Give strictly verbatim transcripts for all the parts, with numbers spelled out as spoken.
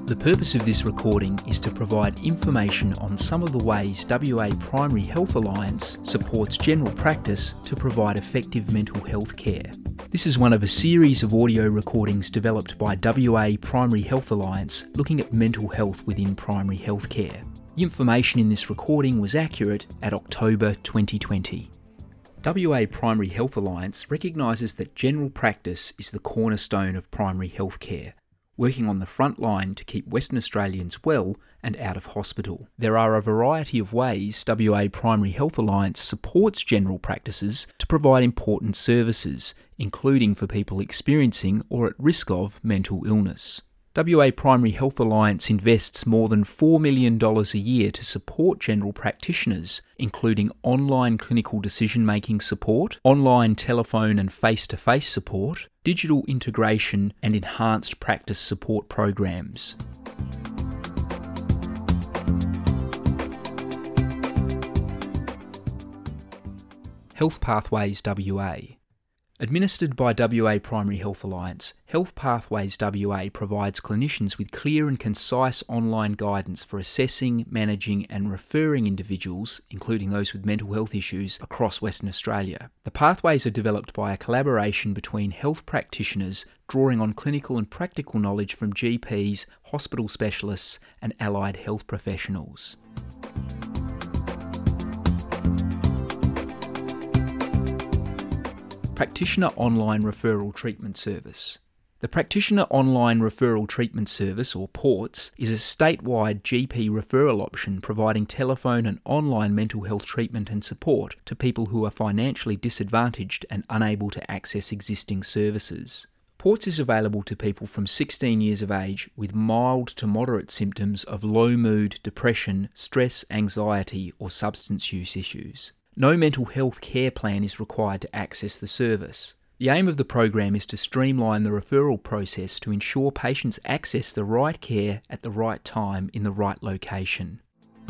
The purpose of this recording is to provide information on some of the ways W A Primary Health Alliance supports general practice to provide effective mental health care. This is one of a series of audio recordings developed by W A Primary Health Alliance looking at mental health within primary health care. The information in this recording was accurate at October twenty twenty. W A Primary Health Alliance recognises that general practice is the cornerstone of primary health care, working on the front line to keep Western Australians well and out of hospital. There are a variety of ways W A Primary Health Alliance supports general practices to provide important services, including for people experiencing or at risk of mental illness. W A Primary Health Alliance invests more than four million dollars a year to support general practitioners, including online clinical decision-making support, online telephone and face-to-face support, digital integration and enhanced practice support programs. Health Pathways W A. Administered by W A Primary Health Alliance, Health Pathways W A provides clinicians with clear and concise online guidance for assessing, managing and referring individuals, including those with mental health issues, across Western Australia. The pathways are developed by a collaboration between health practitioners drawing on clinical and practical knowledge from G Ps, hospital specialists and allied health professionals. Practitioner Online Referral Treatment Service. The Practitioner Online Referral Treatment Service, or PORTS, is a statewide G P referral option providing telephone and online mental health treatment and support to people who are financially disadvantaged and unable to access existing services. PORTS is available to people from sixteen years of age with mild to moderate symptoms of low mood, depression, stress, anxiety or substance use issues. No mental health care plan is required to access the service. The aim of the program is to streamline the referral process to ensure patients access the right care at the right time in the right location.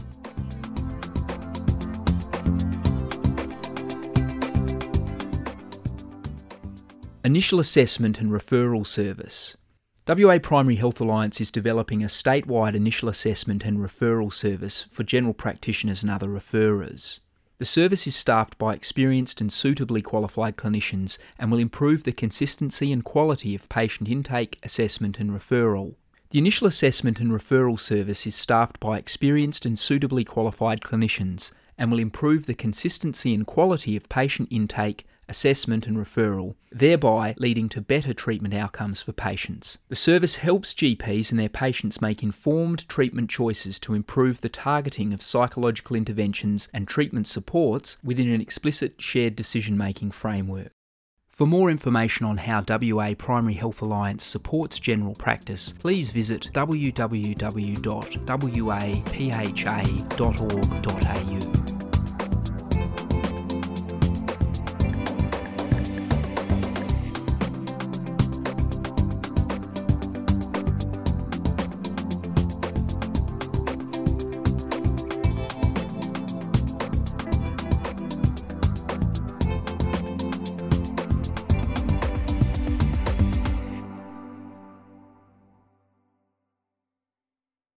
Initial Assessment and Referral Service. W A Primary Health Alliance is developing a statewide initial assessment and referral service for general practitioners and other referrers. The service is staffed by experienced and suitably qualified clinicians and will improve the consistency and quality of patient intake, assessment and referral. The initial assessment and referral service is staffed by experienced and suitably qualified clinicians and will improve the consistency and quality of patient intake, assessment and referral, thereby leading to better treatment outcomes for patients. The service helps G Ps and their patients make informed treatment choices to improve the targeting of psychological interventions and treatment supports within an explicit shared decision-making framework. For more information on how W A Primary Health Alliance supports general practice, please visit w w w dot w a p h a dot org dot a u.